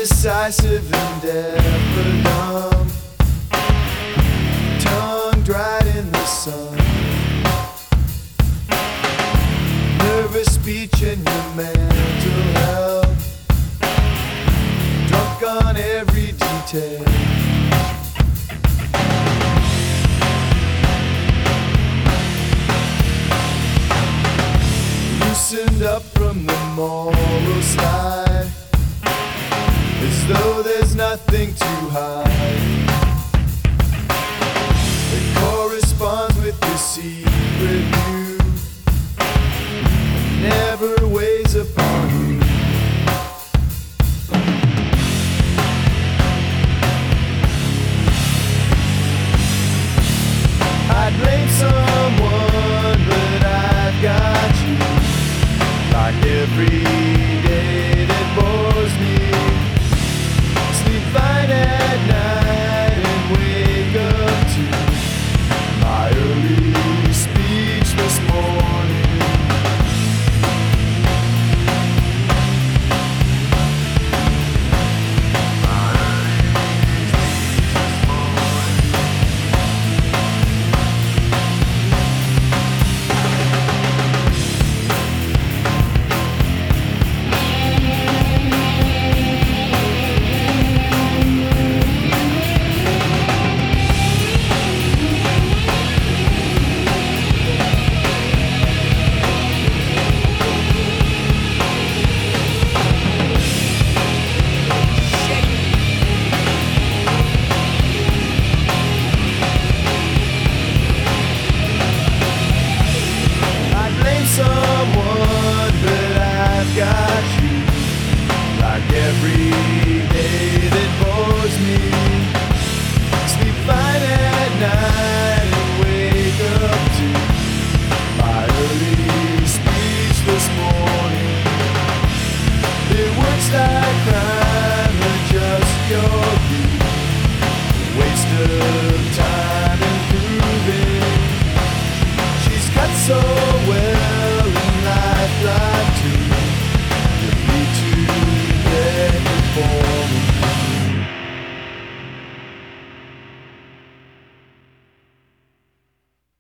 indecisive and ever numb, tongue dried in the sun, nervous speech in your mental health, drunk on every detail. Loosened up from the moral slide, as though there's nothing to hide. It corresponds with your secret view, never weighs upon you. I'd blame someone, but I've got you. Like every day that bores me, sleep fine at night and wake up to my early speech this morning. Someone, but I've got you. Like every day that bores me, sleep fine at night and wake up to my early speech this morning. It works like crime or just your view, waste of time improving. She's got so